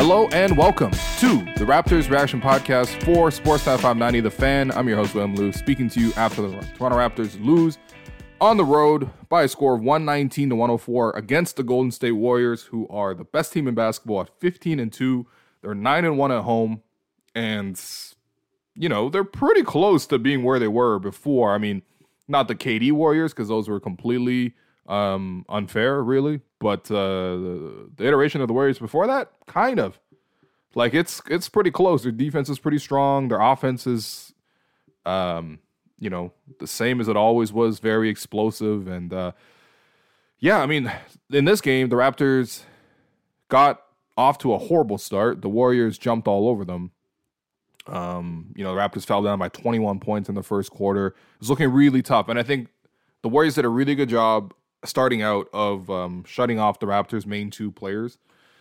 Hello and welcome to the Raptors Reaction Podcast for Sportsnet 590 The Fan. I'm your host, William Lou, speaking to you after the Toronto Raptors lose on the road by a score of 119-104 against the Golden State Warriors, who are the best team in basketball at 15-2. They're 9-1 at home, and, you know, they're pretty close to being where they were before. I mean, not the KD Warriors, because those were completely unfair, really. But the iteration of the Warriors before that, kind of. Like, it's pretty close. Their defense is pretty strong. Their offense is, the same as it always was, very explosive. And, I mean, in this game, the Raptors got off to a horrible start. The Warriors jumped all over them. The Raptors fell down by 21 points in the first quarter. It was looking really tough. And I think the Warriors did a really good job starting out of shutting off the Raptors' main two players.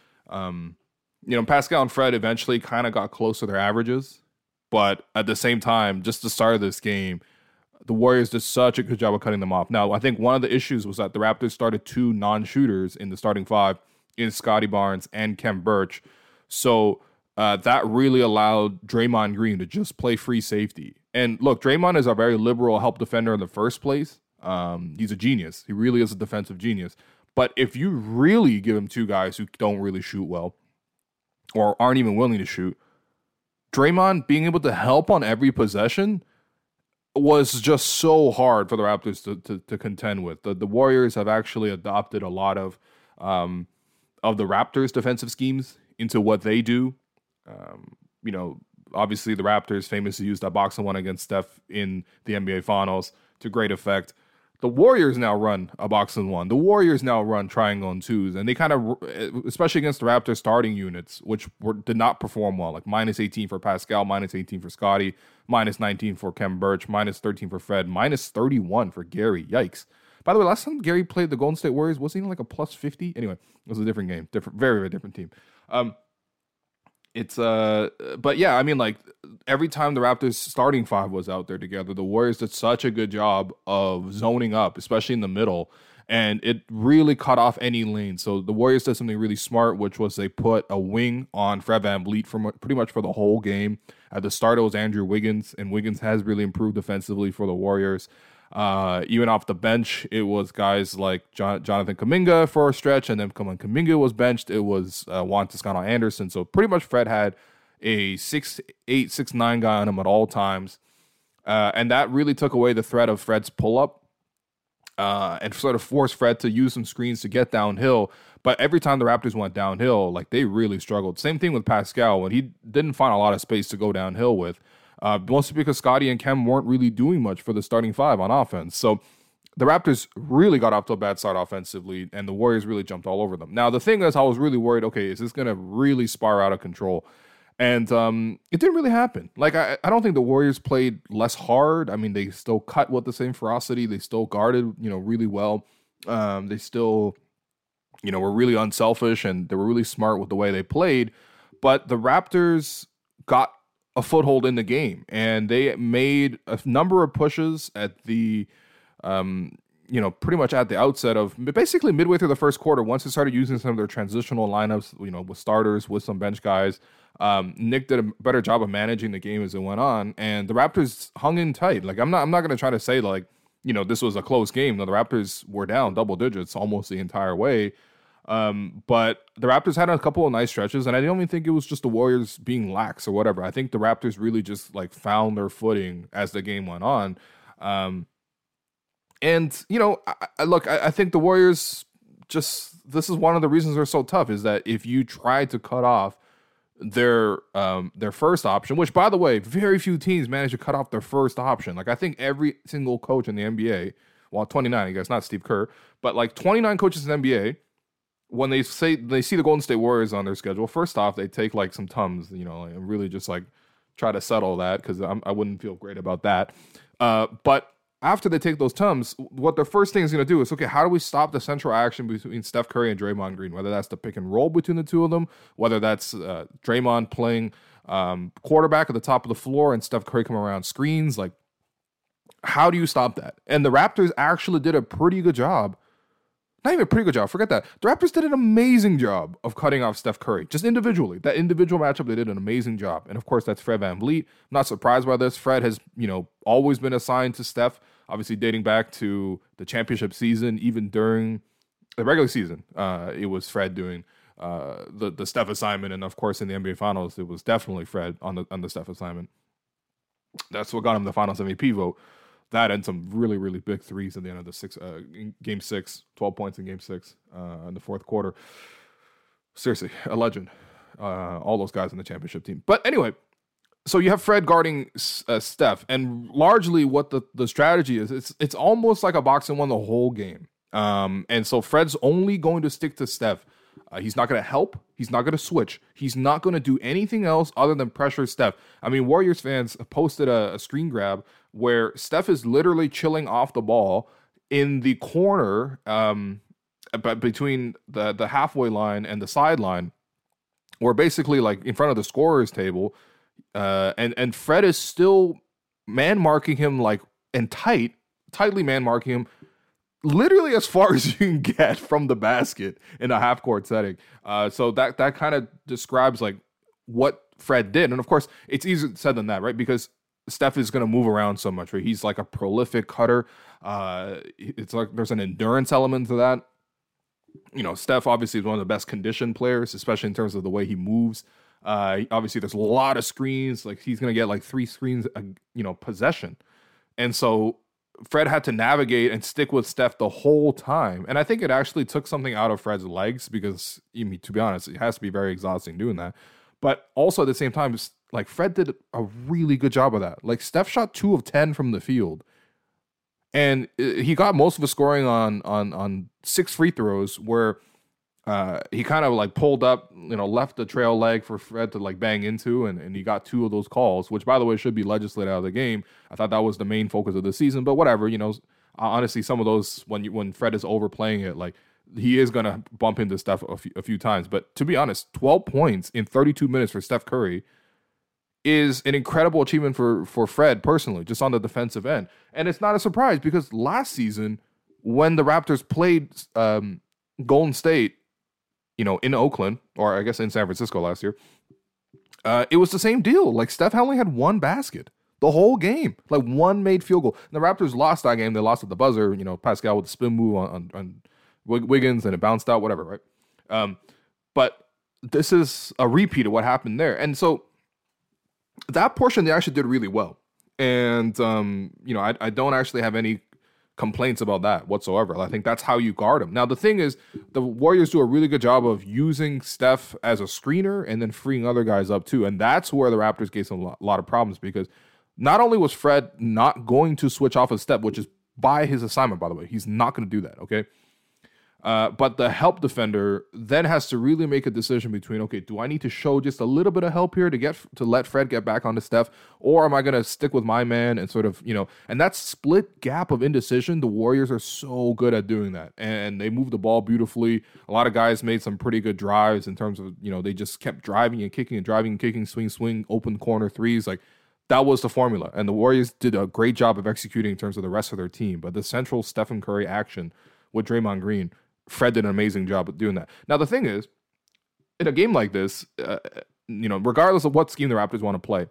Pascal and Fred eventually kind of got close to their averages. But at the same time, just the start of this game, the Warriors did such a good job of cutting them off. Now, I think one of the issues was that the Raptors started two non-shooters in the starting five in Scotty Barnes and Khem Birch. So that really allowed Draymond Green to just play free safety. And look, Draymond is a very liberal help defender in the first place. He's a genius. He really is a defensive genius. But if you really give him two guys who don't really shoot well or aren't even willing to shoot, Draymond being able to help on every possession was just so hard for the Raptors to contend with. The Warriors have actually adopted a lot of the Raptors' defensive schemes into what they do. Obviously the Raptors famously used that box and one against Steph in the NBA Finals to great effect. The Warriors now run a box and one. The Warriors now run triangle and twos, and they kind of, especially against the Raptors starting units, which did not perform well, like minus 18 for Pascal, minus 18 for Scotty, minus 19 for Khem Birch, minus 13 for Fred, minus 31 for Gary. Yikes. By the way, last time Gary played the Golden State Warriors, wasn't he like a plus 50? Anyway, it was a different game, very, very different team. But yeah, I mean, like, every time the Raptors starting five was out there together, the Warriors did such a good job of zoning up, especially in the middle, and it really cut off any lane. So the Warriors did something really smart, which was they put a wing on Fred VanVleet for pretty much for the whole game. At the start, it was Andrew Wiggins, and Wiggins has really improved defensively for the Warriors. Even off the bench, it was guys like Jonathan Kuminga for a stretch, and then when Kuminga was benched, it was Juan Toscano-Anderson. So pretty much Fred had a 6'8", 6'9" guy on him at all times, and that really took away the threat of Fred's pull-up and sort of forced Fred to use some screens to get downhill. But every time the Raptors went downhill, like, they really struggled. Same thing with Pascal when he didn't find a lot of space to go downhill with. Mostly because Scotty and Khem weren't really doing much for the starting five on offense. So the Raptors really got off to a bad start offensively, and the Warriors really jumped all over them. Now, the thing is, I was really worried, okay, is this going to really spiral out of control? And it didn't really happen. Like, I don't think the Warriors played less hard. I mean, they still cut with the same ferocity. They still guarded, really well. They still, were really unselfish, and they were really smart with the way they played. But the Raptors got a foothold in the game, and they made a number of pushes at the pretty much at the outset of basically midway through the first quarter. Once they started using some of their transitional lineups, with starters, with some bench guys, Nick did a better job of managing the game as it went on, and the Raptors hung in tight. Like, I'm not going to try to say like, this was a close game. No, the Raptors were down double digits almost the entire way. But the Raptors had a couple of nice stretches, and I don't even think it was just the Warriors being lax or whatever. I think the Raptors really just like found their footing as the game went on. I think the Warriors this is one of the reasons they're so tough, is that if you try to cut off their first option, which, by the way, very few teams manage to cut off their first option. Like, I think every single coach in the NBA, well, 29, I guess, not Steve Kerr, but like 29 coaches in the NBA, when they see the Golden State Warriors on their schedule, first off, they take like some Tums, and really just like try to settle that, because I wouldn't feel great about that. But after they take those Tums, what the first thing is going to do is, okay, how do we stop the central action between Steph Curry and Draymond Green? Whether that's the pick and roll between the two of them, whether that's Draymond playing quarterback at the top of the floor and Steph Curry coming around screens, like, how do you stop that? And the Raptors actually did a pretty good job not even a pretty good job. Forget that. The Raptors did an amazing job of cutting off Steph Curry, just individually. That individual matchup, they did an amazing job. And of course, that's Fred VanVleet. I'm not surprised by this. Fred has, always been assigned to Steph, obviously dating back to the championship season, even during the regular season. It was Fred doing the Steph assignment, and of course, in the NBA Finals, it was definitely Fred on the Steph assignment. That's what got him the Finals MVP vote. That and some really, really big threes at the end of the game 6, 12 points in game 6 in the fourth quarter. Seriously, a legend. All those guys in the championship team. But anyway, so you have Fred guarding Steph, and largely what the strategy is, it's almost like a boxing one the whole game. And so Fred's only going to stick to Steph. He's not going to help. He's not going to switch. He's not going to do anything else other than pressure Steph. I mean, Warriors fans posted a screen grab where Steph is literally chilling off the ball in the corner between the halfway line and the sideline, or basically like in front of the scorer's table. And Fred is still man marking him and tightly man marking him, literally as far as you can get from the basket in a half court setting. So that kind of describes like what Fred did. And of course, it's easier said than that, right? Because Steph is going to move around so much, right? He's like a prolific cutter. It's like there's an endurance element to that. Steph obviously is one of the best conditioned players, especially in terms of the way he moves. Obviously, there's a lot of screens. Like he's going to get like 3 screens, possession. And so Fred had to navigate and stick with Steph the whole time. And I think it actually took something out of Fred's legs because, to be honest, it has to be very exhausting doing that. But also at the same time, like Fred did a really good job of that. Like Steph shot 2 of 10 from the field. And he got most of his scoring on 6 free throws where he kind of like pulled up, left the trail leg for Fred to like bang into, and he got 2 of those calls, which by the way should be legislated out of the game. I thought that was the main focus of the season, but whatever, honestly, some of those when Fred is overplaying it, like he is gonna bump into Steph a few times. But to be honest, 12 points in 32 minutes for Steph Curry is an incredible achievement for Fred personally, just on the defensive end. And it's not a surprise because last season when the Raptors played Golden State, in Oakland, or I guess in San Francisco last year, it was the same deal. Like Steph only had 1 basket the whole game, like 1 made field goal. And the Raptors lost that game. They lost at the buzzer. Pascal with the spin move on Wiggins, and it bounced out. Whatever, right? But this is a repeat of what happened there, and so that portion they actually did really well. And I don't actually have any complaints about that whatsoever. I think that's how you guard him. Now, the thing is, the Warriors do a really good job of using Steph as a screener and then freeing other guys up too. And that's where the Raptors gave some a lot of problems because not only was Fred not going to switch off a step, which is by his assignment, by the way, he's not going to do that, okay? But the help defender then has to really make a decision between, okay, do I need to show just a little bit of help here to let Fred get back onto Steph, or am I going to stick with my man and sort of, and that split gap of indecision, the Warriors are so good at doing that, and they move the ball beautifully. A lot of guys made some pretty good drives in terms of, they just kept driving and kicking, swing, open corner threes. Like that was the formula, and the Warriors did a great job of executing in terms of the rest of their team. But the central Stephen Curry action with Draymond Green, Fred did an amazing job of doing that. Now, the thing is, in a game like this, regardless of what scheme the Raptors want to play,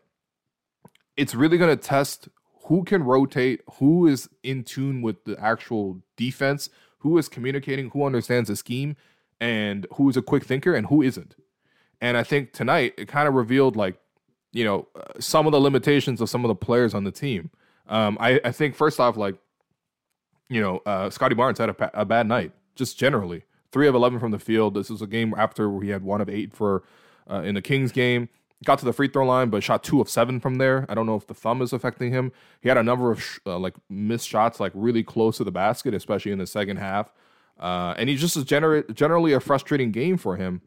it's really going to test who can rotate, who is in tune with the actual defense, who is communicating, who understands the scheme, and who is a quick thinker and who isn't. And I think tonight it kind of revealed, some of the limitations of some of the players on the team. I think first off, Scotty Barnes had a bad night. Just generally, 3 of 11 from the field. This was a game after where he had 1 of 8 for in the Kings game. Got to the free throw line, but shot 2 of 7 from there. I don't know if the thumb is affecting him. He had a number of missed shots, really close to the basket, especially in the second half. And he just is generally a frustrating game for him.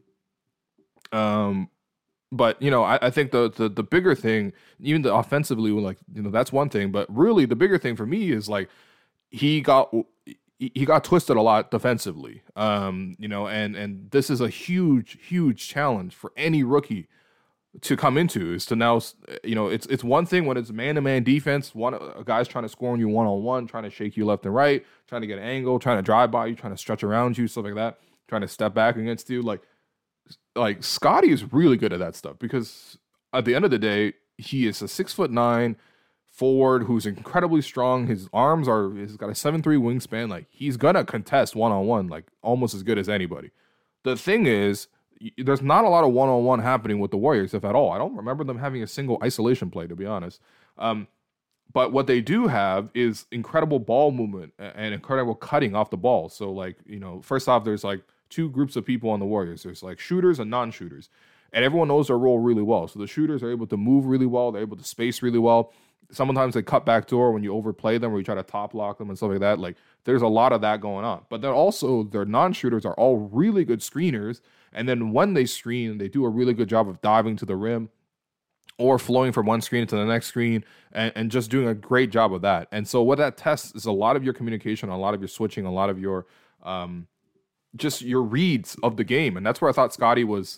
But I think the bigger thing, even the offensively, that's one thing. But really, the bigger thing for me is he got twisted a lot defensively, and this is a huge challenge for any rookie to come into is to now, it's one thing when it's man-to-man defense, a guy's trying to score on you one-on-one, trying to shake you left and right, trying to get an angle, trying to drive by you, trying to stretch around you, stuff like that, trying to step back against you. Like Scotty is really good at that stuff, because at the end of the day, he is a 6'9" forward who's incredibly strong. He's got a 7'3" wingspan. Like, he's gonna contest one-on-one like almost as good as anybody. The thing is, there's not a lot of one-on-one happening with the Warriors, if at all. I don't remember them having a single isolation play, to be honest. But what they do have is incredible ball movement and incredible cutting off the ball. So, like, first off, there's like two groups of people on the Warriors. There's like shooters and non-shooters. And everyone knows their role really well. So the shooters are able to move really well. They're able to space really well. Sometimes they cut back door when you overplay them, or you try to top lock them and stuff like that. Like, there's a lot of that going on. But then also, their non-shooters are all really good screeners. And then when they screen, they do a really good job of diving to the rim or flowing from one screen to the next screen, and just doing a great job of that. And so what that tests is a lot of your communication, a lot of your switching, a lot of your just your reads of the game. And that's where I thought Scotty was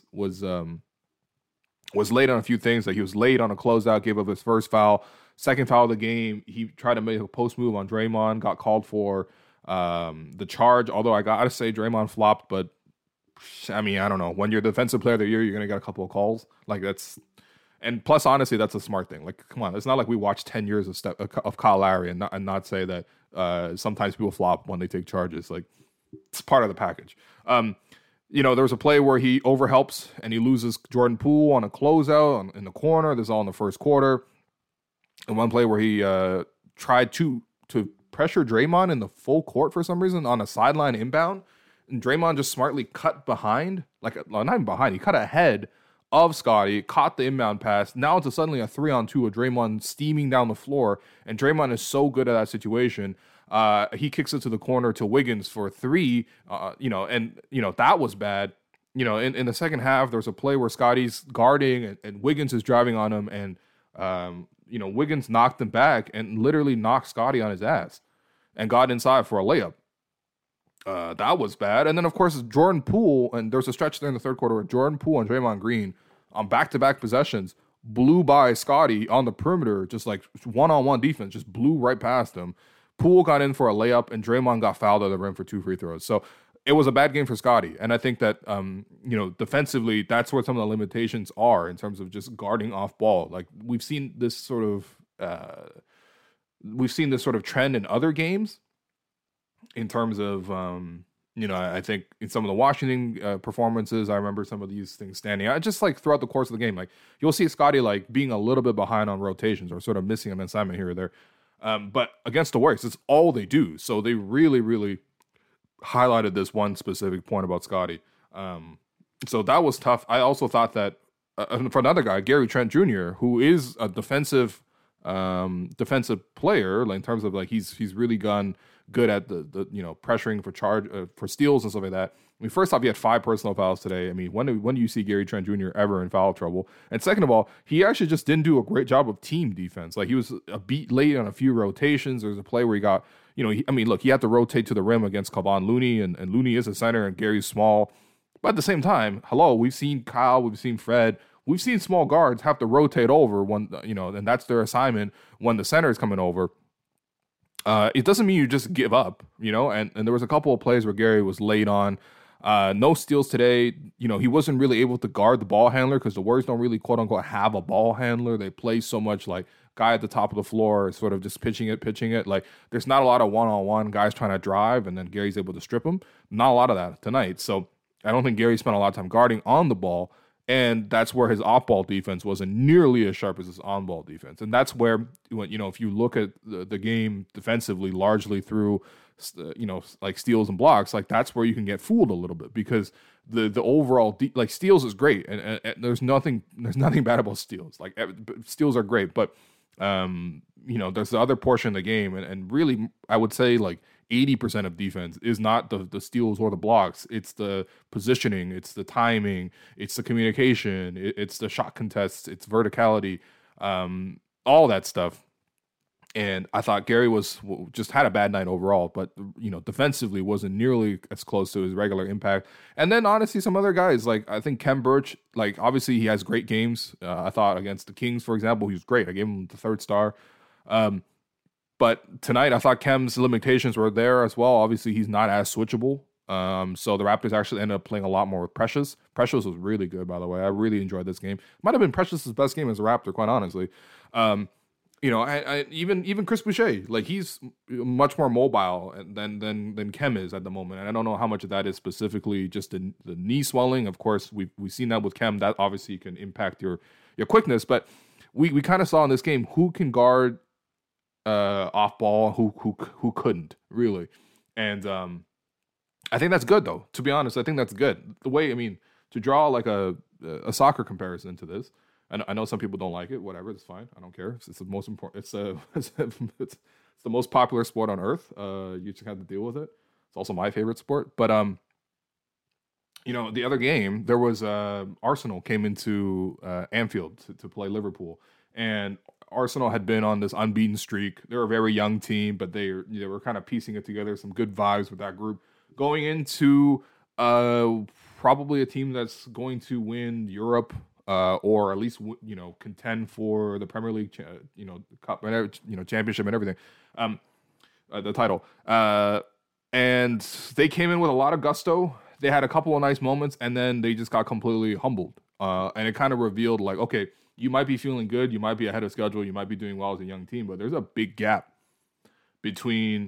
late on a few things. Like, he was late on a closeout, gave up his first foul. Second foul of the game, he tried to make a post move on Draymond, got called for the charge. Although I gotta say, Draymond flopped, but I mean, I don't know. When you're the defensive player of the year, you're gonna get a couple of calls. Like, and plus, honestly, that's a smart thing. Like, come on, it's not like we watched 10 years of Kyle Lowry and not say that sometimes people flop when they take charges. Like, it's part of the package. There was a play where he overhelps and he loses Jordan Poole on a closeout in the corner. This is all in the first quarter. And one play where he tried to pressure Draymond in the full court for some reason on a sideline inbound. And Draymond just smartly cut behind, not even behind, he cut ahead of Scotty, caught the inbound pass. Now it's suddenly a 3-on-2 of Draymond steaming down the floor. And Draymond is so good at that situation. He kicks it to the corner to Wiggins for 3, that was bad. In the second half, there's a play where Scotty's guarding and Wiggins is driving on him, and Wiggins knocked him back and literally knocked Scotty on his ass and got inside for a layup. That was bad. And then, of course, Jordan Poole, and there's a stretch there in the third quarter where Jordan Poole and Draymond Green on back-to-back possessions blew by Scotty on the perimeter, just like one-on-one defense, just blew right past him. Poole got in for a layup, and Draymond got fouled at the rim for 2 free throws. So it was a bad game for Scotty. And I think that, defensively, that's where some of the limitations are in terms of just guarding off ball. Like, we've seen this sort of trend in other games in terms of, I think in some of the Washington performances, I remember some of these things standing out. Just like throughout the course of the game, like, you'll see Scotty like being a little bit behind on rotations or sort of missing an assignment here or there. But against the Warriors, it's all they do. So they really, really highlighted this one specific point about Scotty. So that was tough. I also thought that for another guy, Gary Trent Jr., who is a defensive player, like, in terms of like he's really gone good at the pressuring for steals and stuff like that. I mean, first off, he had 5 personal fouls today. I mean, when do you see Gary Trent Jr. ever in foul trouble? And second of all, he actually just didn't do a great job of team defense. Like, he was a beat late on a few rotations. There's a play where he got, he had to rotate to the rim against Kevon Looney, and Looney is a center and Gary's small. But at the same time, we've seen Kyle, we've seen Fred, we've seen small guards have to rotate over when, and that's their assignment when the center is coming over. It doesn't mean you just give up, and there was a couple of plays where Gary was late on. No steals today. He wasn't really able to guard the ball handler because the Warriors don't really, quote unquote, have a ball handler. They play so much like guy at the top of the floor, sort of just pitching it. Like, there's not a lot of one-on-one guys trying to drive, and then Gary's able to strip him. Not a lot of that tonight. So I don't think Gary spent a lot of time guarding on the ball. And that's where his off-ball defense wasn't nearly as sharp as his on-ball defense. And that's where, if you look at the game defensively, largely through, like steals and blocks, like, that's where you can get fooled a little bit, because the overall, like, steals is great. And there's nothing bad about steals. Like, steals are great. But, there's the other portion of the game. And really, I would say, like, 80% of defense is not the steals or the blocks. It's the positioning, it's the timing, it's the communication, it's the shot contests, it's verticality, all that stuff. And I thought Gary just had a bad night overall, but defensively wasn't nearly as close to his regular impact. And then honestly, some other guys like I think Kem Birch, like obviously he has great games. I thought against the Kings, for example, he was great. I gave him the 3rd star. But tonight I thought Kem's limitations were there as well. Obviously he's not as switchable. So the Raptors actually ended up playing a lot more with Precious. Precious was really good, by the way. I really enjoyed this game. Might have been Precious's best game as a Raptor, quite honestly. Even Chris Boucher, like he's much more mobile than Kem is at the moment, and I don't know how much of that is specifically just the knee swelling. Of course, we've seen that with Kem. That obviously can impact your quickness, but we kind of saw in this game who can guard off ball, who couldn't really, and I think that's good though. To be honest, I think that's good. The way to draw like a soccer comparison to this. I know some people don't like it. Whatever, it's fine. I don't care. It's the most important. It's the most popular sport on earth. You just have to deal with it. It's also my favorite sport. But the other game there was Arsenal came into Anfield to play Liverpool, and Arsenal had been on this unbeaten streak. They're a very young team, but they were kind of piecing it together. Some good vibes with that group going into probably a team that's going to win Europe. Or at least contend for the Premier League, cup, championship and everything, the title. And they came in with a lot of gusto. They had a couple of nice moments, and then they just got completely humbled. And it kind of revealed, like, okay, you might be feeling good, you might be ahead of schedule, you might be doing well as a young team, but there's a big gap between,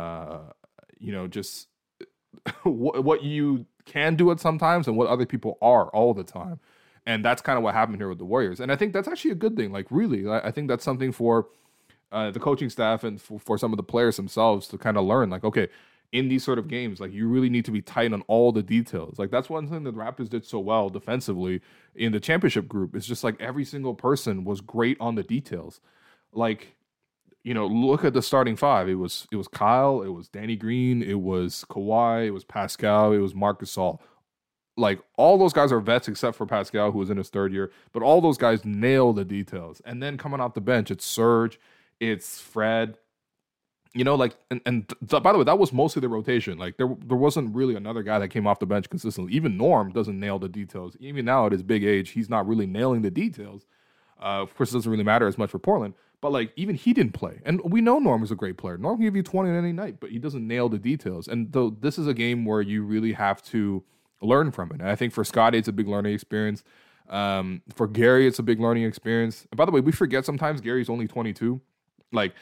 just what you can do it sometimes and what other people are all the time. And that's kind of what happened here with the Warriors. And I think that's actually a good thing. Like, really, I think that's something for the coaching staff and for some of the players themselves to kind of learn. Like, okay, in these sort of games, like, you really need to be tight on all the details. Like, that's one thing that the Raptors did so well defensively in the championship group. It's just like every single person was great on the details. Like, look at the starting 5. It was Kyle, it was Danny Green, it was Kawhi, it was Pascal, it was Marc Gasol. Like, all those guys are vets except for Pascal, who was in his 3rd year. But all those guys nail the details. And then coming off the bench, it's Serge, it's Fred. By the way, that was mostly the rotation. Like, there wasn't really another guy that came off the bench consistently. Even Norm doesn't nail the details. Even now at his big age, he's not really nailing the details. Of course, it doesn't really matter as much for Portland. But, like, even he didn't play. And we know Norm is a great player. Norm can give you 20 on any night, but he doesn't nail the details. And though this is a game where you really have to learn from it. And I think for Scottie, it's a big learning experience. For Gary, it's a big learning experience. And by the way, we forget sometimes Gary's only 22. Like,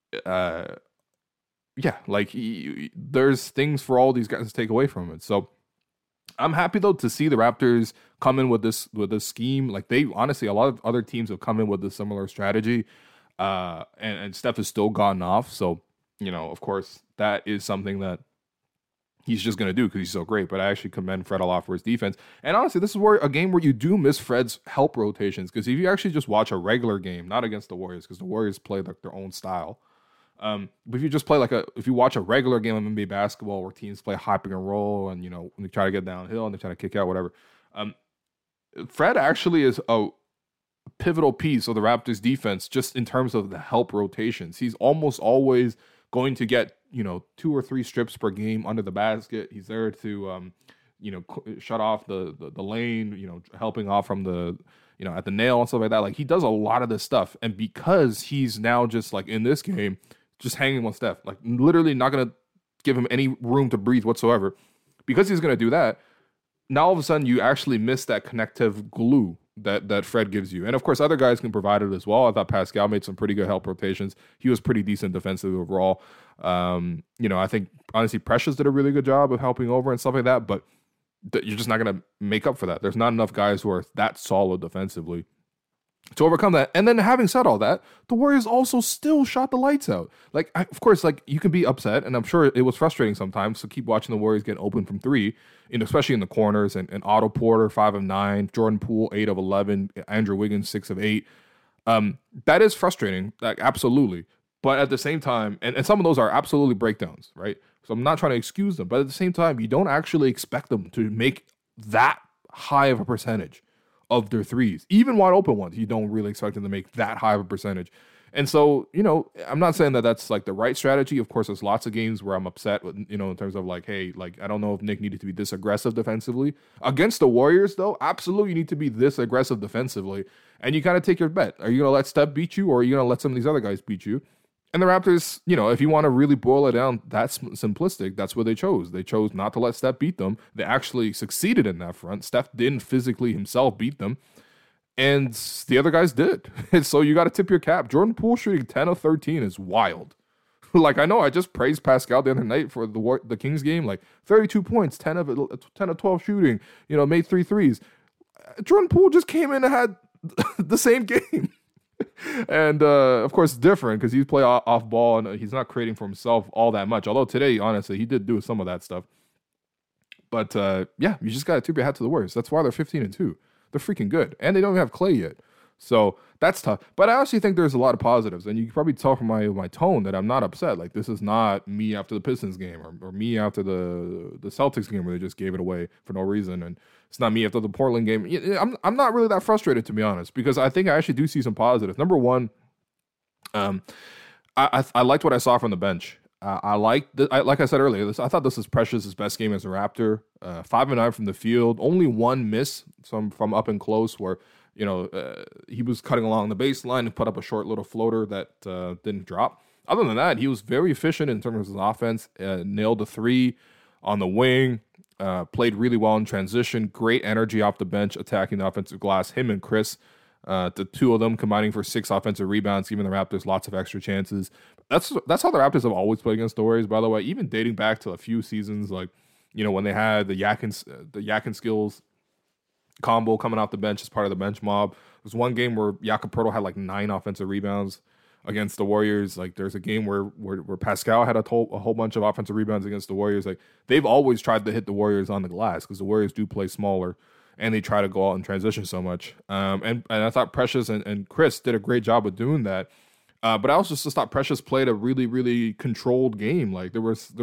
there's things for all these guys to take away from it. So I'm happy though to see the Raptors come in with this scheme. Like, they honestly, a lot of other teams have come in with a similar strategy, and Steph has still gotten off. So of course, that is something that he's just going to do because he's so great. But I actually commend Fred a lot for his defense. And honestly, this is a game where you do miss Fred's help rotations, because if you actually just watch a regular game, not against the Warriors, because the Warriors play like their own style. But if you just play if you watch a regular game of NBA basketball where teams play high pick and roll and, they try to get downhill and they try to kick out, whatever. Fred actually is a pivotal piece of the Raptors defense just in terms of the help rotations. He's almost always going to get 2 or 3 strips per game under the basket. He's there to shut off the lane, helping off from the at the nail and stuff like that. Like, he does a lot of this stuff, and because he's now just like in this game just hanging with Steph, like literally not gonna give him any room to breathe whatsoever, because he's gonna do that. Now all of a sudden you actually miss that connective glue that Fred gives you. And of course, other guys can provide it as well. I thought Pascal made some pretty good help rotations. He was pretty decent defensively overall. I think honestly Precious did a really good job of helping over and stuff like that, but you're just not going to make up for that. There's not enough guys who are that solid defensively to overcome that. And then having said all that, the Warriors also still shot the lights out. Like, of course, like, you can be upset, and I'm sure it was frustrating sometimes to keep watching the Warriors get open from 3, especially in the corners, and Otto Porter 5 of 9, Jordan Poole 8 of 11, Andrew Wiggins 6 of 8. That is frustrating, like, absolutely. But at the same time, and some of those are absolutely breakdowns, right? So I'm not trying to excuse them, but at the same time, you don't actually expect them to make that high of a percentage of their threes. Even wide open ones, you don't really expect them to make that high of a percentage. And so, I'm not saying that that's like the right strategy. Of course, there's lots of games where I'm upset with, in terms of like, hey, like, I don't know if Nick needed to be this aggressive defensively. Against the Warriors, though, absolutely you need to be this aggressive defensively. And you kind of take your bet. Are you going to let Steph beat you, or are you going to let some of these other guys beat you? And the Raptors, if you want to really boil it down, that's simplistic. That's what they chose. They chose not to let Steph beat them. They actually succeeded in that front. Steph didn't physically himself beat them. And the other guys did. And so you got to tip your cap. Jordan Poole shooting 10 of 13 is wild. Like, I know I just praised Pascal the other night for the Kings game. Like, 32 points, 10 of 12 shooting, made 3 threes. Jordan Poole just came in and had the same game. And, of course, different because he's play off ball and he's not creating for himself all that much. Although today, honestly, he did do some of that stuff. But, yeah, you just got to tip your hat to the Warriors. That's why they're 15-2. They're freaking good. And they don't even have Clay yet. So that's tough. But I actually think there's a lot of positives. And you can probably tell from my tone that I'm not upset. Like, this is not me after the Pistons game or me after the Celtics game where they just gave it away for no reason. And it's not me after the Portland game. I'm not really that frustrated, to be honest, because I think I actually do see some positives. Number one, I liked what I saw from the bench. Like I said earlier, I thought this was Precious' best game as a Raptor. 5 of 9 from the field, only one miss from up and close where he was cutting along the baseline and put up a short little floater that didn't drop. Other than that, he was very efficient in terms of his offense. Nailed a 3 on the wing. Played really well in transition. Great energy off the bench, attacking the offensive glass. Him and Chris. The two of them combining for 6 offensive rebounds, giving the Raptors lots of extra chances. That's how the Raptors have always played against the Warriors, by the way, even dating back to a few seasons, like, when they had the Yak and Skills combo coming off the bench as part of the bench mob. There was one game where Jakob Poeltl had like 9 offensive rebounds against the Warriors. Like, there's a game where Pascal had a whole bunch of offensive rebounds against the Warriors. Like, they've always tried to hit the Warriors on the glass because the Warriors do play smaller. And they try to go out and transition so much. And I thought Precious and Chris did a great job of doing that. But I also just thought Precious played a really, really controlled game. Like, there was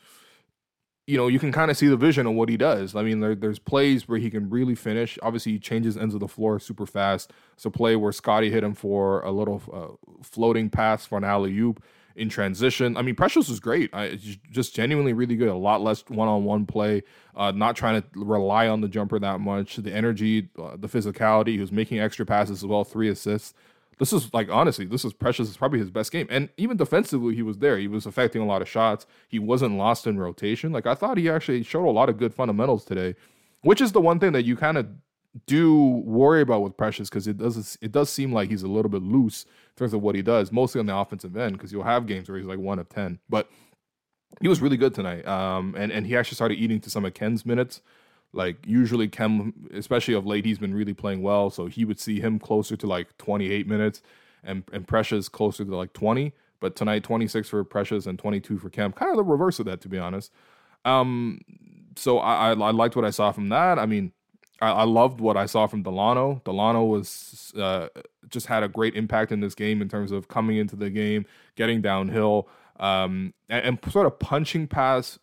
you can kind of see the vision of what he does. I mean, there's plays where he can really finish. Obviously, he changes ends of the floor super fast. It's a play where Scottie hit him for a little floating pass for an alley-oop in transition. I mean, Precious was great. Just genuinely really good. A lot less one-on-one play. Not trying to rely on the jumper that much. The energy, the physicality. He was making extra passes as well. 3 assists. This is honestly, this is Precious. It's probably his best game. And even defensively, he was there. He was affecting a lot of shots. He wasn't lost in rotation. Like, I thought he actually showed a lot of good fundamentals today, which is the one thing that you kind of do worry about with Precious, because it does seem like he's a little bit loose in terms of what he does, mostly on the offensive end, because you'll have games where he's like 1 of 10. But he was really good tonight. And he actually started eating to some of Ken's minutes. Like, usually Ken, especially of late, he's been really playing well. So he would see him closer to like 28 minutes and Precious closer to like 20. But tonight, 26 for Precious and 22 for Kem. Kind of the reverse of that, to be honest. So I liked what I saw from that. I mean, I loved what I saw from Delano. Delano was just had a great impact in this game in terms of coming into the game, getting downhill, and sort of punching past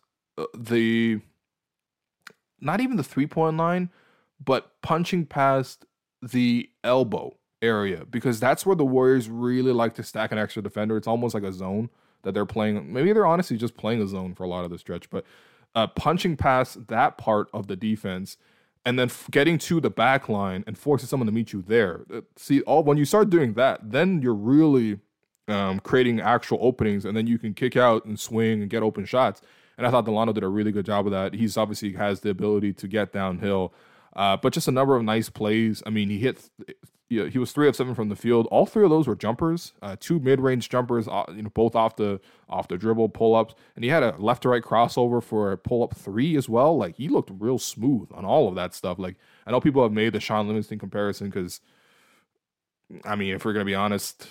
not even the 3-point line, but punching past the elbow area, because that's where the Warriors really like to stack an extra defender. It's almost like a zone that they're playing. Maybe they're honestly just playing a zone for a lot of the stretch, but punching past that part of the defense and then getting to the back line and forcing someone to meet you there. When you start doing that, then you're really creating actual openings, and then you can kick out and swing and get open shots. And I thought Delano did a really good job of that. He's obviously has the ability to get downhill, but just a number of nice plays. I mean, he was 3 of 7 from the field. All 3 of those were jumpers, 2 mid-range jumpers, both off the dribble pull-ups. And he had a left to right crossover for a pull-up 3 as well. Like, he looked real smooth on all of that stuff. Like, I know people have made the Shaun Livingston comparison because, I mean, if we're gonna be honest,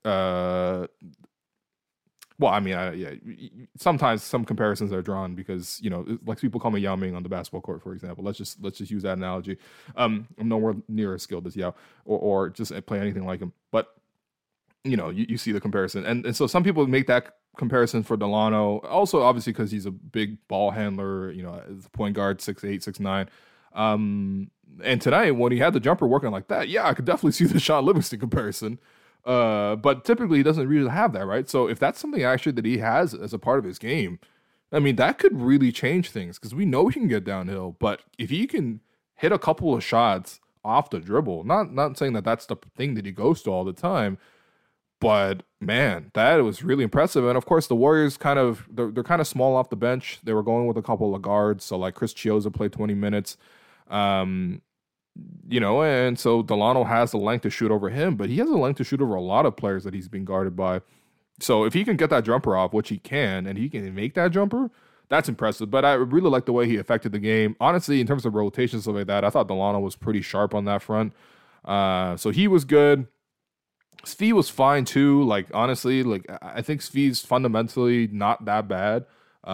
sometimes some comparisons are drawn because, like people call me Yao Ming on the basketball court, for example. Let's just use that analogy. I'm nowhere near as skilled as Yao or just play anything like him. But, you see the comparison. And so some people make that comparison for Delano. Also, obviously, because he's a big ball handler, as a point guard, 6'8", 6'9". And tonight, when he had the jumper working like that, yeah, I could definitely see the Shaun Livingston comparison. But typically he doesn't really have that, right? So if that's something actually that he has as a part of his game, I mean, that could really change things because we know he can get downhill. But if he can hit a couple of shots off the dribble, not saying that that's the thing that he goes to all the time, but man, that was really impressive. And of course, the Warriors they're kind of small off the bench. They were going with a couple of guards, so like Chris Chiozza played 20 minutes. Um, and so Delano has the length to shoot over him, but he has the length to shoot over a lot of players that he's been guarded by. So if he can get that jumper off, which he can, and he can make that jumper, that's impressive. But I really like the way he affected the game. Honestly, in terms of rotations, stuff like that, I thought Delano was pretty sharp on that front. So he was good. Svi was fine too. Like honestly, like I think Svi's fundamentally not that bad.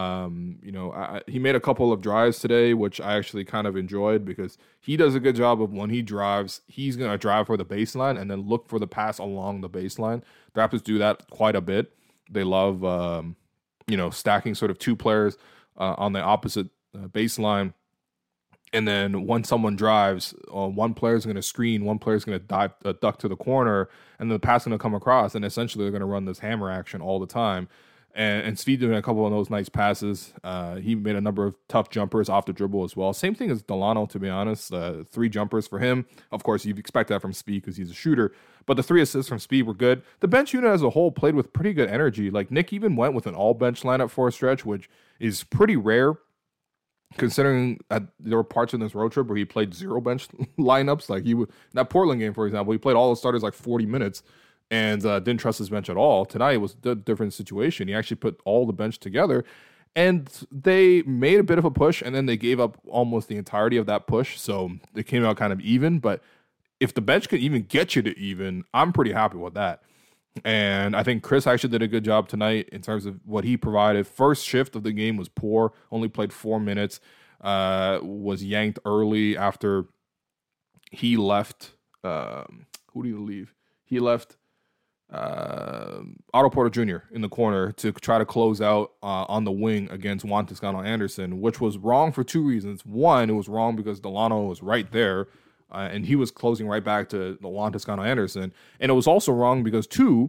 He made a couple of drives today, which I actually kind of enjoyed because he does a good job of when he drives, he's going to drive for the baseline and then look for the pass along the baseline. The Raptors do that quite a bit. They love, stacking sort of two players on the opposite baseline. And then when someone drives, one player is going to screen, one player is going to duck to the corner, and the pass is going to come across. And essentially, they're going to run this hammer action all the time. And Svi doing a couple of those nice passes. He made a number of tough jumpers off the dribble as well. Same thing as Delano, to be honest. 3 jumpers for him. Of course, you'd expect that from Svi because he's a shooter. But the 3 assists from Svi were good. The bench unit as a whole played with pretty good energy. Like Nick even went with an all-bench lineup for a stretch, which is pretty rare considering there were parts in this road trip where he played 0 bench lineups. Like that Portland game, for example, he played all the starters like 40 minutes. And didn't trust his bench at all. Tonight was a different situation. He actually put all the bench together, and they made a bit of a push, and then they gave up almost the entirety of that push. So it came out kind of even. But if the bench could even get you to even, I'm pretty happy with that. And I think Chris actually did a good job tonight in terms of what he provided. First shift of the game was poor. Only played 4 minutes. Was yanked early after he left. Who did he leave? He left Otto Porter Jr. in the corner to try to close out on the wing against Juan Toscano Anderson, which was wrong for 2 reasons. One, it was wrong because Delano was right there, and he was closing right back to Juan Toscano Anderson. And it was also wrong because 2,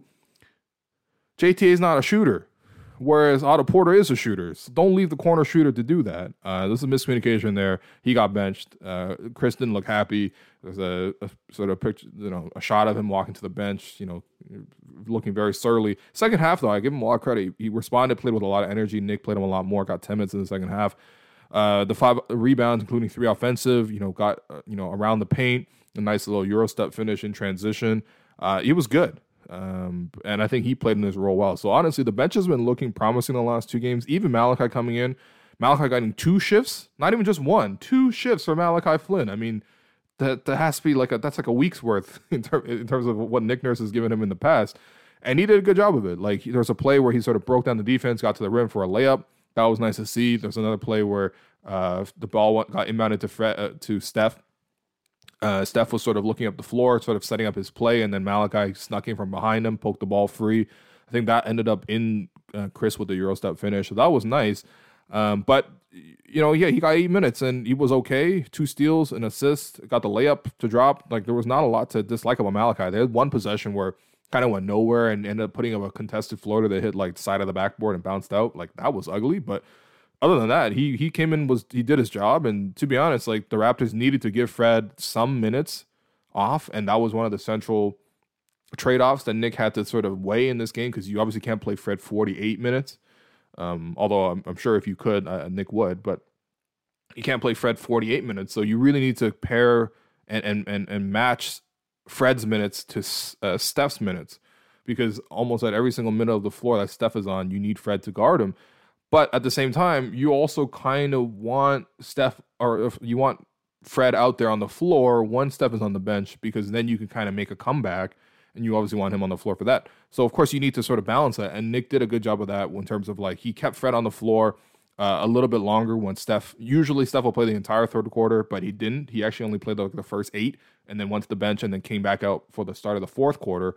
JTA is not a shooter, whereas Otto Porter is a shooter. So don't leave the corner shooter to do that. There's a miscommunication there. He got benched. Chris didn't look happy. There's a sort of picture, a shot of him walking to the bench, looking very surly. Second half, though, I give him a lot of credit. He responded, played with a lot of energy. Nick played him a lot more, got 10 minutes in the second half. The 5 rebounds, including 3 offensive, got, around the paint, a nice little Euro step finish in transition. He was good. And I think he played in his role well. So honestly, the bench has been looking promising the last 2 games. Even Malachi coming in. Malachi getting 2 shifts, not even just 1, 2 shifts for Malachi Flynn. I mean, that has to be that's like a week's worth in terms of what Nick Nurse has given him in the past. And he did a good job of it. Like there's a play where he sort of broke down the defense, got to the rim for a layup. That was nice to see. There's another play where the ball got inbounded to Steph. Steph was sort of looking up the floor, sort of setting up his play, and then Malachi snuck in from behind him, poked the ball free. I think that ended up in Chris with the Euro step finish. So that was nice. But he got 8 minutes and he was okay. 2 steals, an assist, got the layup to drop. Like there was not a lot to dislike about Malachi. They had one possession where kind of went nowhere and ended up putting up a contested floater that hit like the side of the backboard and bounced out. Like that was ugly. But other than that, he came in, he did his job. And to be honest, like the Raptors needed to give Fred some minutes off, and that was one of the central trade-offs that Nick had to sort of weigh in this game because you obviously can't play Fred 48 minutes. Although I'm sure if you could, Nick would, but you can't play Fred 48 minutes. So you really need to pair and match Fred's minutes to Steph's minutes, because almost at every single minute of the floor that Steph is on, you need Fred to guard him. But at the same time, you also kind of want you want Fred out there on the floor when Steph is on the bench, because then you can kind of make a comeback. And you obviously want him on the floor for that. So, of course, you need to sort of balance that. And Nick did a good job of that in terms of, like, he kept Fred on the floor a little bit longer when usually Steph will play the entire third quarter, but he didn't. He actually only played the first 8 and then went to the bench and then came back out for the start of the fourth quarter.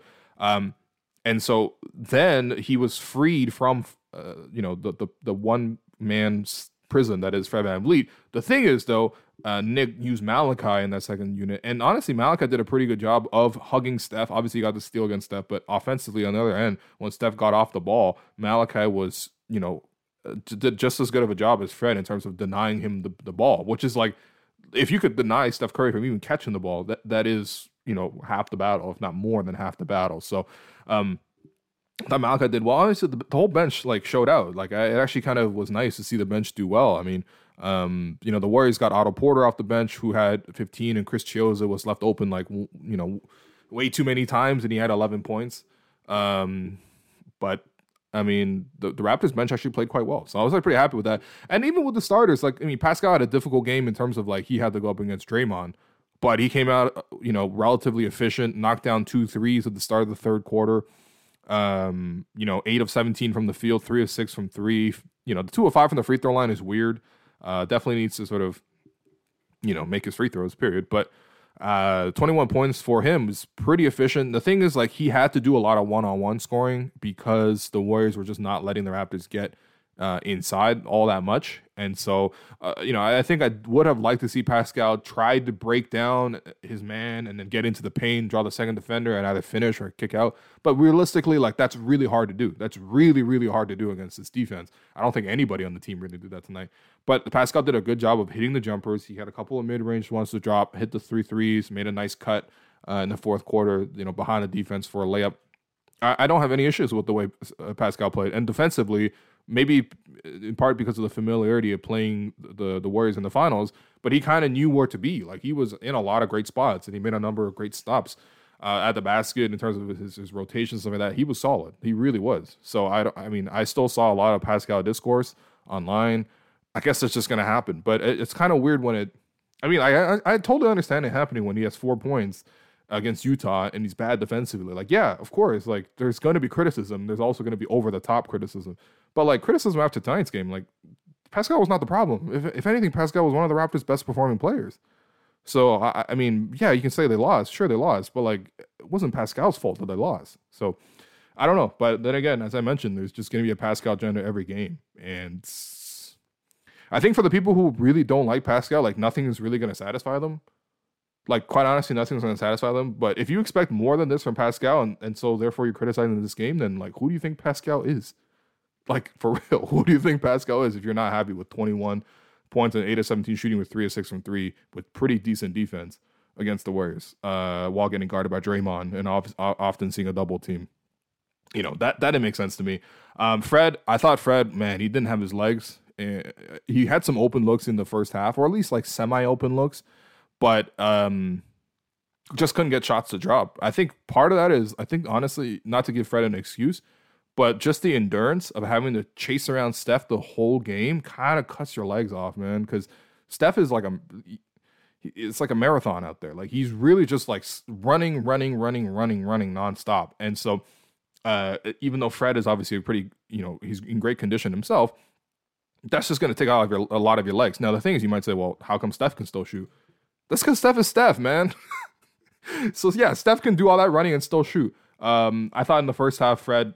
And so then he was freed from, the one-man prison that is Fred VanVleet. The thing is, though, Nick used Malachi in that second unit. And honestly, Malachi did a pretty good job of hugging Steph. Obviously, he got the steal against Steph, but offensively on the other end, when Steph got off the ball, Malachi was, did just as good of a job as Fred in terms of denying him the ball, which is like, if you could deny Steph Curry from even catching the ball, that is, half the battle, if not more than half the battle. So, I thought Malachi did well. Honestly, the whole bench showed out. It actually kind of was nice to see the bench do well. I mean, the Warriors got Otto Porter off the bench, who had 15, and Chris Chiozza was left open way too many times, and he had 11 points. But I mean, the Raptors bench actually played quite well, so I was pretty happy with that. And even with the starters, Pascal had a difficult game in terms of he had to go up against Draymond, but he came out relatively efficient, knocked down 2 threes at the start of the third quarter. 8 of 17 from the field, 3 of 6 from 3. The 2 of 5 from the free throw line is weird. Definitely needs to sort of, make his free throws, period. But 21 points for him is pretty efficient. The thing is, he had to do a lot of one-on-one scoring because the Warriors were just not letting the Raptors get inside all that much. And so, I think I would have liked to see Pascal try to break down his man and then get into the paint, draw the second defender, and either finish or kick out. But realistically, that's really hard to do. That's really, really hard to do against this defense. I don't think anybody on the team really did that tonight. But Pascal did a good job of hitting the jumpers. He had a couple of mid-range ones to drop, hit the 3 threes, made a nice cut in the fourth quarter, behind the defense for a layup. I don't have any issues with the way Pascal played. And defensively, maybe in part because of the familiarity of playing the Warriors in the finals, but he kind of knew where to be. He was in a lot of great spots, and he made a number of great stops at the basket in terms of his rotations, stuff like that. He was solid. He really was. So, I still saw a lot of Pascal discourse online. I guess it's just going to happen. But it's kind of weird when I totally understand it happening when he has 4 points against Utah and he's bad defensively. Yeah, of course, there's going to be criticism. There's also going to be over-the-top criticism. But criticism after tonight's game, Pascal was not the problem. If anything, Pascal was one of the Raptors' best performing players. So, yeah, you can say they lost. Sure, they lost. But, it wasn't Pascal's fault that they lost. So, I don't know. But then again, as I mentioned, there's just going to be a Pascal agenda every game. And I think for the people who really don't like Pascal, nothing is really going to satisfy them. Quite honestly, nothing's going to satisfy them. But if you expect more than this from Pascal, and so therefore you're criticizing this game, then, who do you think Pascal is? For real, who do you think Pascal is if you're not happy with 21 points and 8 of 17 shooting with 3 of 6 from 3 with pretty decent defense against the Warriors while getting guarded by Draymond and often seeing a double team? That didn't make sense to me. Fred, I thought Fred, man, he didn't have his legs. He had some open looks in the first half, or at least semi-open looks, but just couldn't get shots to drop. I think part of that is, honestly, not to give Fred an excuse, but just the endurance of having to chase around Steph the whole game kind of cuts your legs off, man. Because Steph is it's like a marathon out there. He's really just running nonstop. And so, even though Fred is obviously he's in great condition himself, that's just going to take out a lot of your legs. Now, the thing is, you might say, well, how come Steph can still shoot? That's because Steph is Steph, man. So, yeah, Steph can do all that running and still shoot. I thought in the first half, Fred,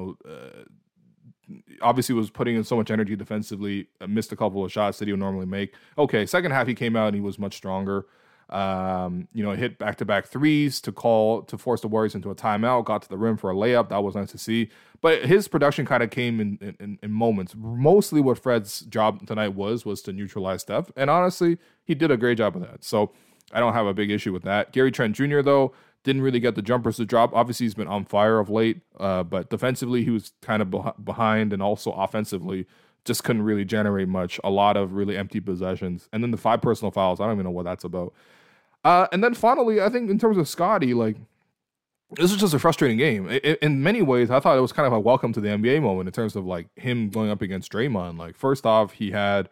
obviously was putting in so much energy defensively, missed a couple of shots that he would normally make. Okay, second half he came out and he was much stronger. Hit back-to-back threes to force the Warriors into a timeout, got to the rim for a layup. That was nice to see. But his production kind of came in moments. Mostly what Fred's job tonight was to neutralize Steph. And honestly, he did a great job of that. So I don't have a big issue with that. Gary Trent Jr., though, didn't really get the jumpers to drop. Obviously, he's been on fire of late, but defensively, he was kind of behind, and also offensively, just couldn't really generate much. A lot of really empty possessions. And then the 5 personal fouls, I don't even know what that's about. And then finally, I think in terms of Scottie, this was just a frustrating game. In many ways, I thought it was kind of a welcome to the NBA moment in terms of him going up against Draymond. First off, he had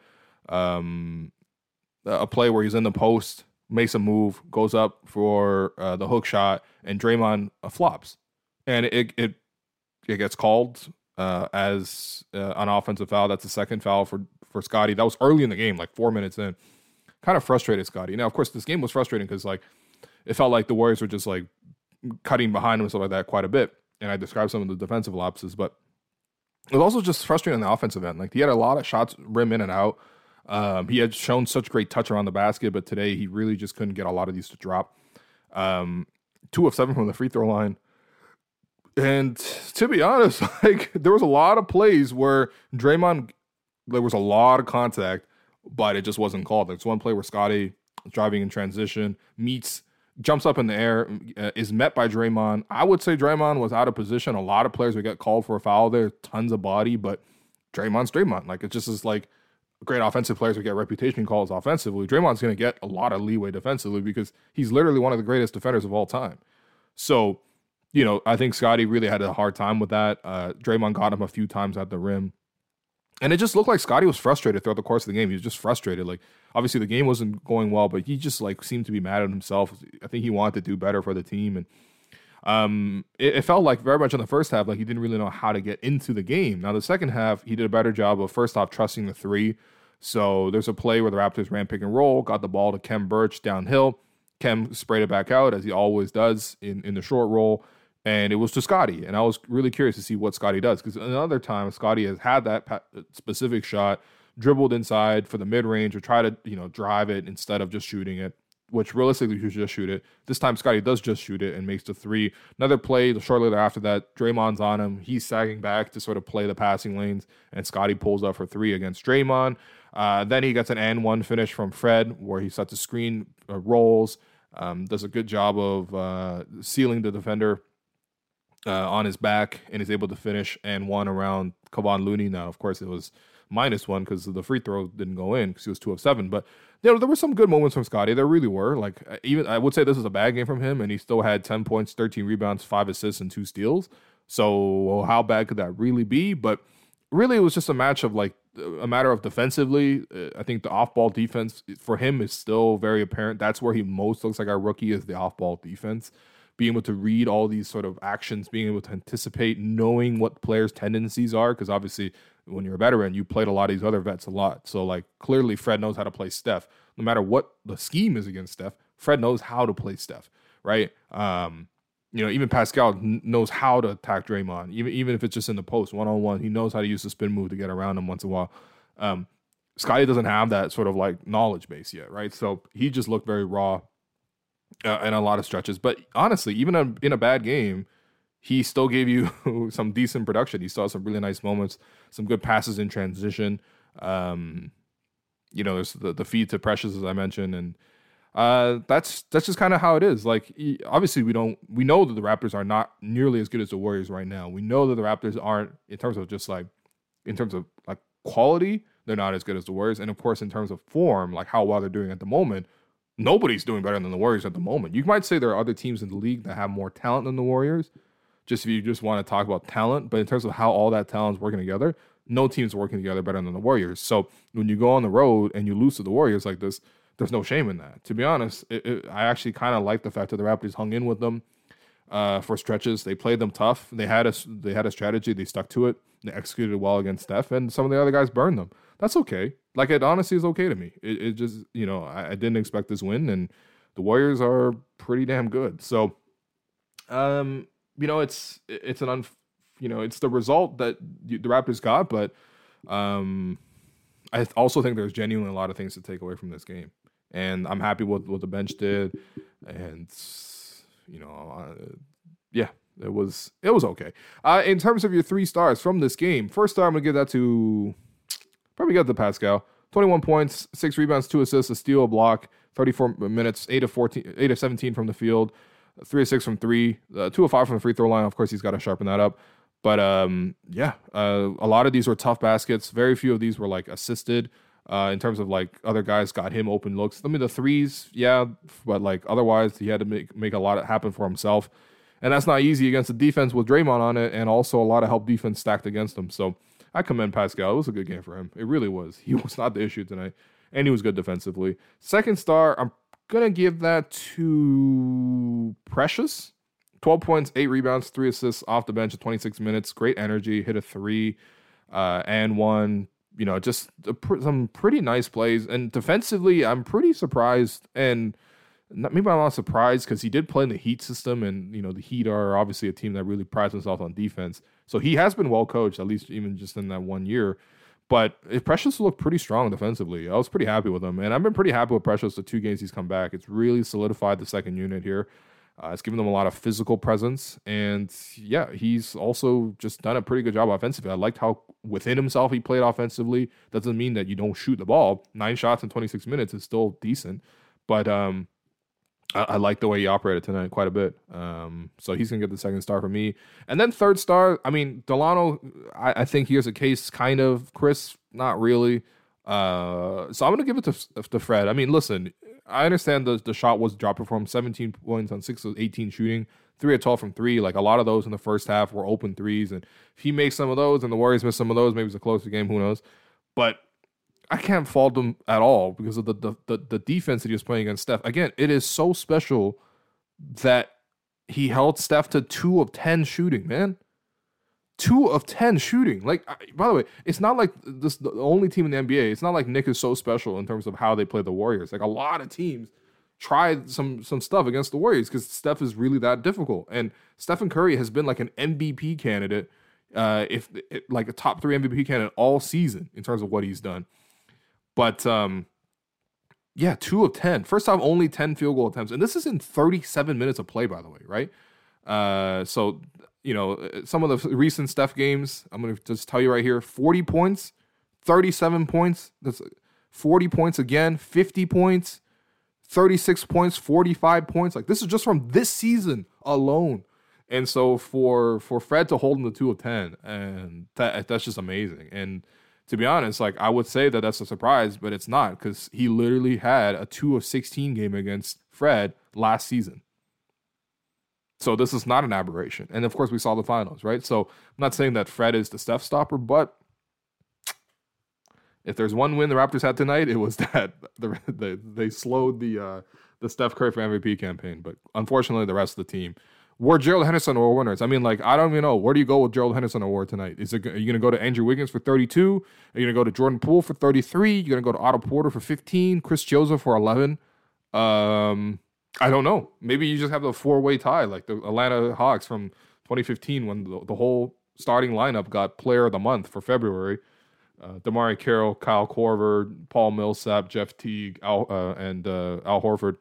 a play where he's in the post, makes a move, goes up for the hook shot, and Draymond flops, and it gets called as an offensive foul. That's the second foul for Scottie. That was early in the game, 4 minutes in. Kind of frustrated Scottie. Now, of course, this game was frustrating because it felt like the Warriors were just cutting behind him and stuff like that quite a bit. And I described some of the defensive lapses, but it was also just frustrating on the offensive end. He had a lot of shots rim in and out. He had shown such great touch around the basket, but today he really just couldn't get a lot of these to drop. 2 of 7 from the free throw line. And to be honest, like there was a lot of plays where Draymond, there was a lot of contact, but it just wasn't called. There's one play where Scotty driving in transition jumps up in the air, is met by Draymond. I would say Draymond was out of position. A lot of players would get called for a foul there, tons of body, but Draymond's Draymond. Like it just is like great offensive players would get reputation calls offensively. Draymond's going to get a lot of leeway defensively because he's literally one of the greatest defenders of all time. So, I think Scotty really had a hard time with that. Draymond got him a few times at the rim. And it just looked like Scotty was frustrated throughout the course of the game. He was just frustrated. Like, obviously the game wasn't going well, but he just like seemed to be mad at himself. I think he wanted to do better for the team. And it felt like very much in the first half, like he didn't really know how to get into the game. Now, the second half, he did a better job of first off trusting the three. So there's a play where the Raptors ran pick and roll, got the ball to Khem Birch downhill. Khem sprayed it back out, as he always does in the short roll. And it was to Scotty. And I was really curious to see what Scotty does. Because another time, Scotty has had that specific shot, dribbled inside for the mid-range or try to, drive it instead of just shooting it, which realistically you should just shoot it. This time, Scotty does just shoot it and makes the three. Another play, shortly thereafter that, Draymond's on him. He's sagging back to sort of play the passing lanes. And Scotty pulls up for three against Draymond. Then he gets an and one finish from Fred where he sets a screen, rolls, does a good job of sealing the defender on his back and is able to finish and one around Kevon Looney. Now, of course, it was -1 because the free throw didn't go in because he was 2 of 7. But there were some good moments from Scotty. There really were. Like even I would say this was a bad game from him, and he still had 10 points, 13 rebounds, 5 assists, and 2 steals. So how bad could that really be? But really, it was just a match of like a matter of defensively. I think the off-ball defense for him is still very apparent. That's where he most looks like a rookie, is the off-ball defense. Being able to read all these sort of actions, being able to anticipate, knowing what players' tendencies are, because obviously when you're a veteran, you played a lot of these other vets a lot. So like clearly Fred knows how to play Steph. No matter what the scheme is against Steph, Fred knows how to play Steph, right? Even Pascal knows how to attack Draymond, even if it's just in the post, one-on-one. He knows how to use the spin move to get around him once in a while. Scotty doesn't have that sort of like knowledge base yet, right? So he just looked very raw in a lot of stretches. But honestly, even in a bad game, he still gave you some decent production. He saw some really nice moments, some good passes in transition. There's the feed to Precious, as I mentioned, and that's just kind of how it is. Like, obviously, we know that the Raptors are not nearly as good as the Warriors right now. We know that the Raptors aren't, in terms of quality, they're not as good as the Warriors. And of course, in terms of form, like how well they're doing at the moment, nobody's doing better than the Warriors at the moment. You might say there are other teams in the league that have more talent than the Warriors, just if you just want to talk about talent. But in terms of how all that talent is working together, no team's working together better than the Warriors. So when you go on the road and you lose to the Warriors like this, there's no shame in that. To be honest, I actually kind of like the fact that the Raptors hung in with them for stretches. They played them tough. They had a strategy. They stuck to it. They executed well against Steph, and some of the other guys burned them. That's okay. Like, it honestly is okay to me. It just, I didn't expect this win, and the Warriors are pretty damn good. So, it's it's the result that the Raptors got, but I also think there's genuinely a lot of things to take away from this game. And I'm happy with what the bench did. And, it was okay. In terms of your 3 stars from this game, first star, I'm going to give that to Pascal. 21 points, 6 rebounds, 2 assists, a steal, a block, 34 minutes, 8 of 17 from the field, 3 of 6 from 3, 2 of 5 from the free throw line. Of course, he's got to sharpen that up. But, a lot of these were tough baskets. Very few of these were, like, assisted. In terms of like other guys got him open looks. I mean, the threes, yeah, but like otherwise he had to make a lot happen for himself, and that's not easy against a defense with Draymond on it, and also a lot of help defense stacked against him. So I commend Pascal. It was a good game for him. It really was. He was not the issue tonight, and he was good defensively. Second star, I'm gonna give that to Precious. 12 points, 8 rebounds, 3 assists off the bench in 26 minutes. Great energy. Hit a 3 and 1. Just some pretty nice plays. And defensively, I'm pretty surprised. And maybe I'm not surprised because he did play in the Heat system. And, the Heat are obviously a team that really prides themselves on defense. So he has been well coached, at least even just in that 1 year. But Precious looked pretty strong defensively. I was pretty happy with him. And I've been pretty happy with Precious the 2 games he's come back. It's really solidified the second unit here. It's given them a lot of physical presence. And yeah, he's also just done a pretty good job offensively. I liked how within himself he played offensively. Doesn't mean that you don't shoot the ball. 9 shots in 26 minutes is still decent. But I like the way he operated tonight quite a bit. So he's going to get the second star for me. And then third star, I mean, Delano, I think here's a case kind of. Chris, not really. So I'm going to give it to Fred. I mean, listen, I understand the shot was dropping for him. 17 points on 6 of 18 shooting. 3 of 12 from 3. Like, a lot of those in the first half were open threes. And if he makes some of those and the Warriors miss some of those, maybe it's a closer game. Who knows? But I can't fault him at all because of the defense that he was playing against Steph. Again, it is so special that he held Steph to 2 of 10 shooting, man. 2 of 10 shooting. Like, by the way, it's not like this the only team in the NBA. It's not like Nick is so special in terms of how they play the Warriors. Like, a lot of teams tried some stuff against the Warriors because Steph is really that difficult. And Stephen Curry has been like an MVP candidate, like a top 3 MVP candidate all season in terms of what he's done. But, yeah, 2 of 10. First off, only 10 field goal attempts. And this is in 37 minutes of play, by the way, right? So, you know, some of the recent Steph games, I'm going to just tell you right here, 40 points, 37 points, that's 40 points again, 50 points, 36 points, 45 points. Like, this is just from this season alone. And so for Fred to hold him to 2 of 10, and that's just amazing. And to be honest, like, I would say that that's a surprise, but it's not because he literally had a 2 of 16 game against Fred last season. So this is not an aberration. And of course, we saw the finals, right? So I'm not saying that Fred is the Steph stopper, but if there's one win the Raptors had tonight, it was that they slowed the Steph Curry for MVP campaign. But unfortunately, the rest of the team were Gerald Henderson Award winners. I mean, like, I don't even know. Where do you go with Gerald Henderson Award tonight? Are you going to go to Andrew Wiggins for 32? Are you going to go to Jordan Poole for 33? You're going to go to Otto Porter for 15? Chris Joseph for 11? I don't know. Maybe you just have the 4-way tie, like the Atlanta Hawks from 2015 when the whole starting lineup got Player of the Month for February. Damari Carroll, Kyle Korver, Paul Millsap, Jeff Teague, Al Horford.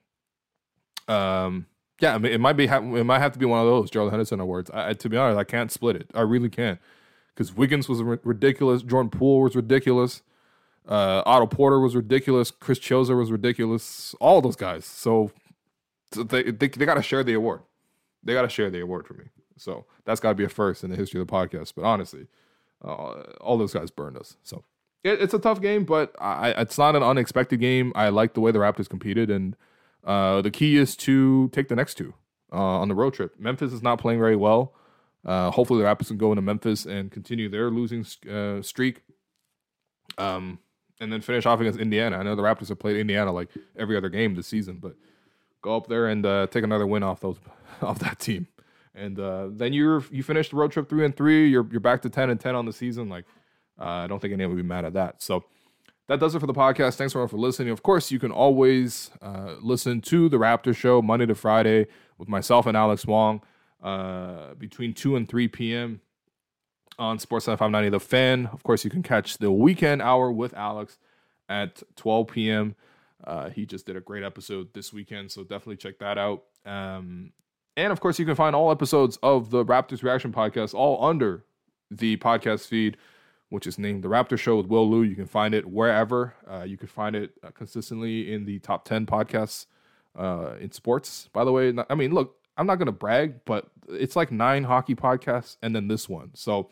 Yeah, I mean, it might have to be one of those Gerald Henderson awards. To be honest, I can't split it. I really can't, because Wiggins was ridiculous. Jordan Poole was ridiculous. Otto Porter was ridiculous. Chris Chiozza was ridiculous. All those guys. So they got to share the award. They got to share the award for me. So that's got to be a first in the history of the podcast. But honestly, all those guys burned us. So it's a tough game, but it's not an unexpected game. I like the way the Raptors competed, and the key is to take the next 2 on the road trip. Memphis is not playing very well. Hopefully the Raptors can go into Memphis and continue their losing streak. And then finish off against Indiana. I know the Raptors have played Indiana like every other game this season, but go up there and take another win off that team. And then you finish the road trip 3-3. You're back to 10-10 on the season. Like, I don't think anyone would be mad at that. So that does it for the podcast. Thanks everyone for listening. Of course, you can always listen to the Raptor Show Monday to Friday with myself and Alex Wong between 2 and 3 p.m. on Sportsnet 590 The Fan. Of course, you can catch the weekend hour with Alex at 12 p.m. He just did a great episode this weekend, so definitely check that out. And of course, you can find all episodes of the Raptors Reaction Podcast all under the podcast feed, which is named The Raptor Show with Will Liu. You can find it wherever. You can find it consistently in the top 10 podcasts in sports. By the way, I mean, look, I'm not going to brag, but it's like 9 hockey podcasts and then this one. So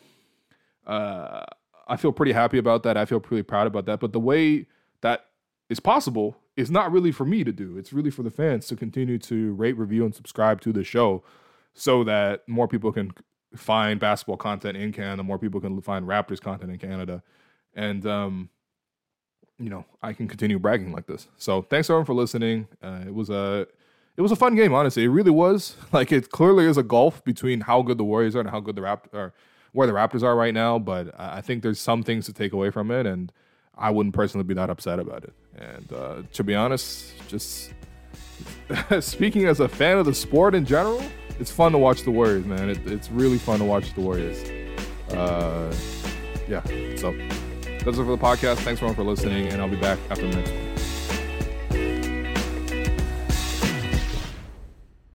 I feel pretty happy about that. I feel pretty proud about that. But the way that is possible is not really for me to do. It's really for the fans to continue to rate, review, and subscribe to the show so that more people can find basketball content in Canada, more people can find Raptors content in Canada. And, I can continue bragging like this. So thanks everyone for listening. It was a fun game, honestly. It really was. Like, it clearly is a gulf between how good the Warriors are and how good the Raptors are, where the Raptors are right now. But I think there's some things to take away from it, and I wouldn't personally be that upset about it. And to be honest, just speaking as a fan of the sport in general, it's fun to watch the Warriors, man. It's really fun to watch the Warriors. So That's it for the podcast. Thanks everyone for listening, and I'll be back after the next one.